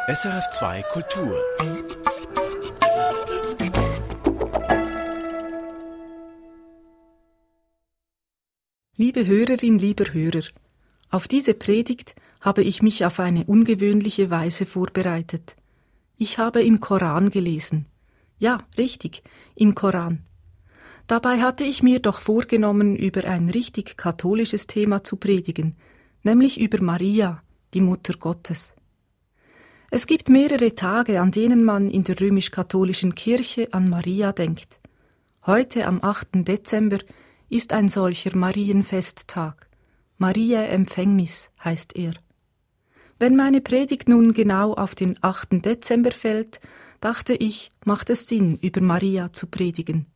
SRF2 Kultur. Liebe Hörerin, lieber Hörer, auf diese Predigt habe ich mich auf eine ungewöhnliche Weise vorbereitet. Ich habe im Koran gelesen. Ja, richtig, im Koran. Dabei hatte ich mir doch vorgenommen, über ein richtig katholisches Thema zu predigen, nämlich über Maria, die Mutter Gottes. Es gibt mehrere Tage, an denen man in der römisch-katholischen Kirche an Maria denkt. Heute, am 8. Dezember, ist ein solcher Marienfesttag. Mariae Empfängnis heißt er. Wenn meine Predigt nun genau auf den 8. Dezember fällt, dachte ich, macht es Sinn, über Maria zu predigen.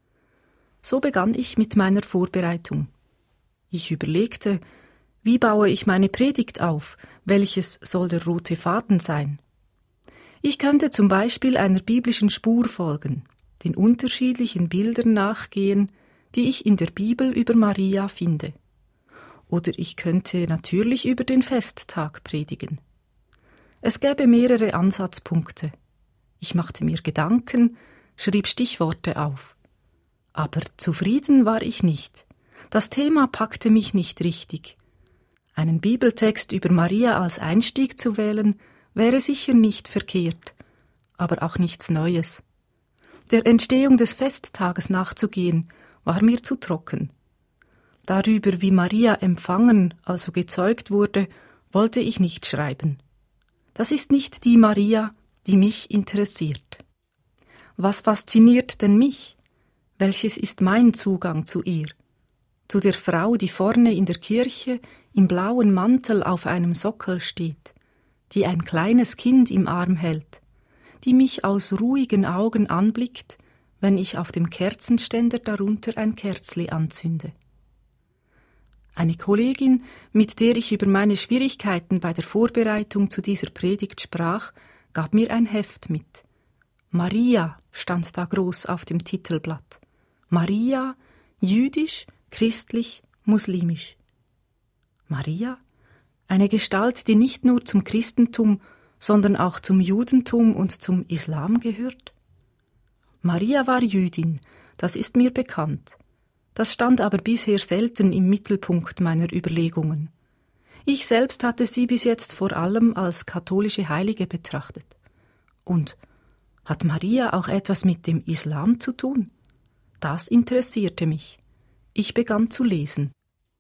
So begann ich mit meiner Vorbereitung. Ich überlegte, wie baue ich meine Predigt auf, welches soll der rote Faden sein? Ich könnte zum Beispiel einer biblischen Spur folgen, den unterschiedlichen Bildern nachgehen, die ich in der Bibel über Maria finde. Oder ich könnte natürlich über den Festtag predigen. Es gäbe mehrere Ansatzpunkte. Ich machte mir Gedanken, schrieb Stichworte auf. Aber zufrieden war ich nicht. Das Thema packte mich nicht richtig. Einen Bibeltext über Maria als Einstieg zu wählen, wäre sicher nicht verkehrt, aber auch nichts Neues. Der Entstehung des Festtages nachzugehen, war mir zu trocken. Darüber, wie Maria empfangen, also gezeugt wurde, wollte ich nicht schreiben. Das ist nicht die Maria, die mich interessiert. Was fasziniert denn mich? Welches ist mein Zugang zu ihr? Zu der Frau, die vorne in der Kirche im blauen Mantel auf einem Sockel steht, die ein kleines Kind im Arm hält, die mich aus ruhigen Augen anblickt, wenn ich auf dem Kerzenständer darunter ein Kerzli anzünde. Eine Kollegin, mit der ich über meine Schwierigkeiten bei der Vorbereitung zu dieser Predigt sprach, gab mir ein Heft mit. Maria stand da groß auf dem Titelblatt. Maria, jüdisch, christlich, muslimisch. Maria? Eine Gestalt, die nicht nur zum Christentum, sondern auch zum Judentum und zum Islam gehört? Maria war Jüdin, das ist mir bekannt. Das stand aber bisher selten im Mittelpunkt meiner Überlegungen. Ich selbst hatte sie bis jetzt vor allem als katholische Heilige betrachtet. Und hat Maria auch etwas mit dem Islam zu tun? Das interessierte mich. Ich begann zu lesen.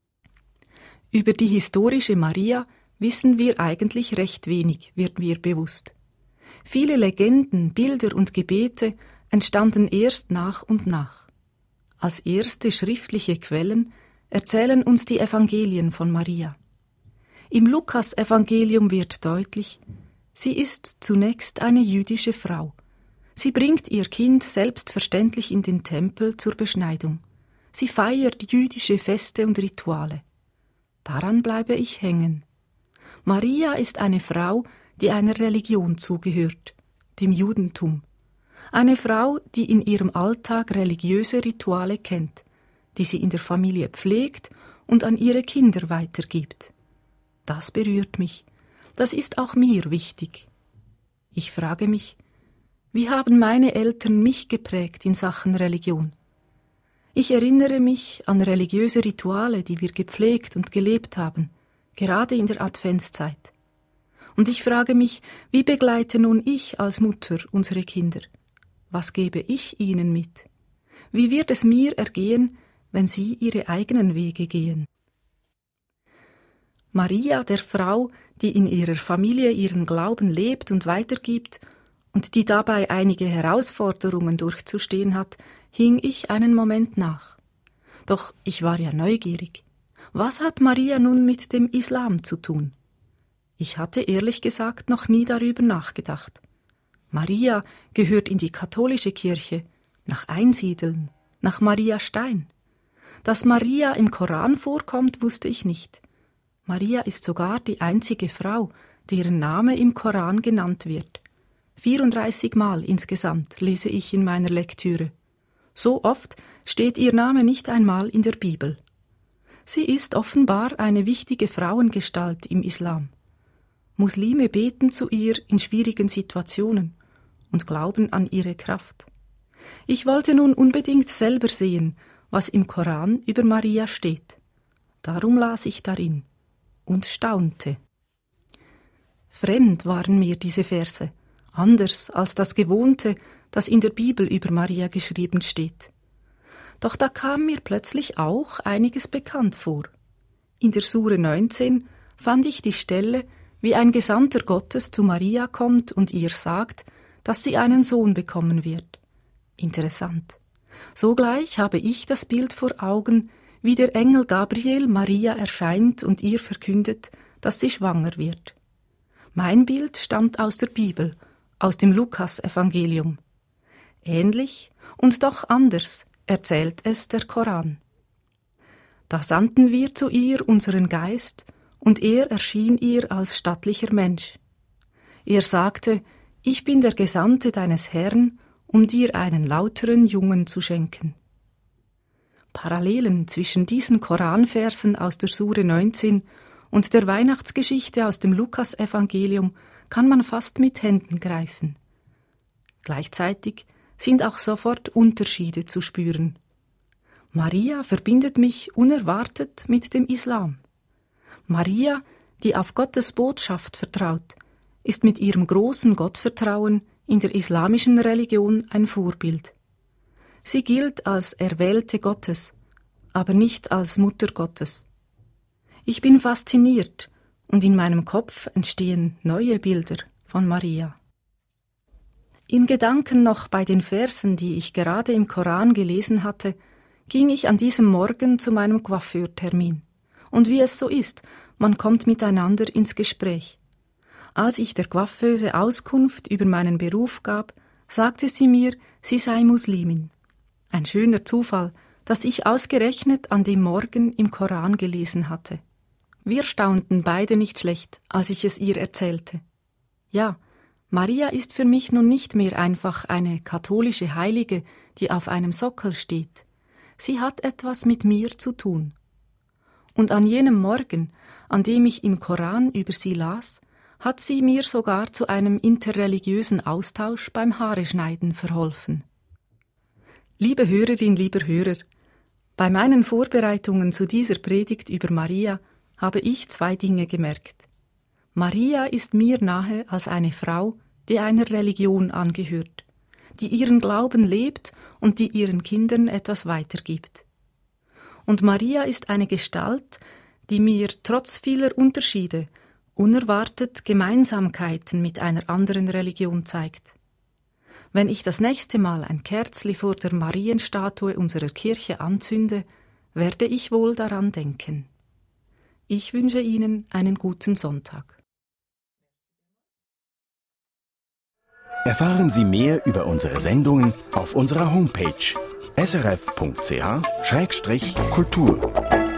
Über die historische Maria wissen wir eigentlich recht wenig, wird mir bewusst. Viele Legenden, Bilder und Gebete entstanden erst nach und nach. Als erste schriftliche Quellen erzählen uns die Evangelien von Maria. Im Lukas-Evangelium wird deutlich, sie ist zunächst eine jüdische Frau. Sie bringt ihr Kind selbstverständlich in den Tempel zur Beschneidung. Sie feiert jüdische Feste und Rituale. Daran bleibe ich hängen. Maria ist eine Frau, die einer Religion zugehört, dem Judentum. Eine Frau, die in ihrem Alltag religiöse Rituale kennt, die sie in der Familie pflegt und an ihre Kinder weitergibt. Das berührt mich. Das ist auch mir wichtig. Ich frage mich, wie haben meine Eltern mich geprägt in Sachen Religion? Ich erinnere mich an religiöse Rituale, die wir gepflegt und gelebt haben, gerade in der Adventszeit. Und ich frage mich, wie begleite nun ich als Mutter unsere Kinder? Was gebe ich ihnen mit? Wie wird es mir ergehen, wenn sie ihre eigenen Wege gehen? Maria, der Frau, die in ihrer Familie ihren Glauben lebt und weitergibt und die dabei einige Herausforderungen durchzustehen hat, hing ich einen Moment nach. Doch ich war ja neugierig. Was hat Maria nun mit dem Islam zu tun? Ich hatte ehrlich gesagt noch nie darüber nachgedacht. Maria gehört in die katholische Kirche, nach Einsiedeln, nach Maria Stein. Dass Maria im Koran vorkommt, wusste ich nicht. Maria ist sogar die einzige Frau, deren Name im Koran genannt wird. 34 Mal insgesamt lese ich in meiner Lektüre. So oft steht ihr Name nicht einmal in der Bibel. Sie ist offenbar eine wichtige Frauengestalt im Islam. Muslime beten zu ihr in schwierigen Situationen und glauben an ihre Kraft. Ich wollte nun unbedingt selber sehen, was im Koran über Maria steht. Darum las ich darin und staunte. Fremd waren mir diese Verse, anders als das Gewohnte, das in der Bibel über Maria geschrieben steht. Doch da kam mir plötzlich auch einiges bekannt vor. In der Sure 19 fand ich die Stelle, wie ein Gesandter Gottes zu Maria kommt und ihr sagt, dass sie einen Sohn bekommen wird. Interessant. Sogleich habe ich das Bild vor Augen, wie der Engel Gabriel Maria erscheint und ihr verkündet, dass sie schwanger wird. Mein Bild stammt aus der Bibel, aus dem Lukas-Evangelium. Ähnlich und doch anders erzählt es der Koran. Da sandten wir zu ihr unseren Geist, und er erschien ihr als stattlicher Mensch. Er sagte, ich bin der Gesandte deines Herrn, um dir einen lauteren Jungen zu schenken. Parallelen zwischen diesen Koranversen aus der Sure 19 und der Weihnachtsgeschichte aus dem Lukas-Evangelium kann man fast mit Händen greifen. Gleichzeitig sind auch sofort Unterschiede zu spüren. Maria verbindet mich unerwartet mit dem Islam. Maria, die auf Gottes Botschaft vertraut, ist mit ihrem großen Gottvertrauen in der islamischen Religion ein Vorbild. Sie gilt als Erwählte Gottes, aber nicht als Mutter Gottes. Ich bin fasziniert und in meinem Kopf entstehen neue Bilder von Maria. In Gedanken noch bei den Versen, die ich gerade im Koran gelesen hatte, ging ich an diesem Morgen zu meinem Coiffeurtermin. Und wie es so ist, man kommt miteinander ins Gespräch. Als ich der Coiffeuse Auskunft über meinen Beruf gab, sagte sie mir, sie sei Muslimin. Ein schöner Zufall, dass ich ausgerechnet an dem Morgen im Koran gelesen hatte. Wir staunten beide nicht schlecht, als ich es ihr erzählte. Ja, Maria ist für mich nun nicht mehr einfach eine katholische Heilige, die auf einem Sockel steht. Sie hat etwas mit mir zu tun. Und an jenem Morgen, an dem ich im Koran über sie las, hat sie mir sogar zu einem interreligiösen Austausch beim Haareschneiden verholfen. Liebe Hörerin, lieber Hörer, bei meinen Vorbereitungen zu dieser Predigt über Maria habe ich 2 Dinge gemerkt. Maria ist mir nahe als eine Frau, die einer Religion angehört, die ihren Glauben lebt und die ihren Kindern etwas weitergibt. Und Maria ist eine Gestalt, die mir trotz vieler Unterschiede unerwartet Gemeinsamkeiten mit einer anderen Religion zeigt. Wenn ich das nächste Mal ein Kerzli vor der Marienstatue unserer Kirche anzünde, werde ich wohl daran denken. Ich wünsche Ihnen einen guten Sonntag. Erfahren Sie mehr über unsere Sendungen auf unserer Homepage srf.ch/kultur.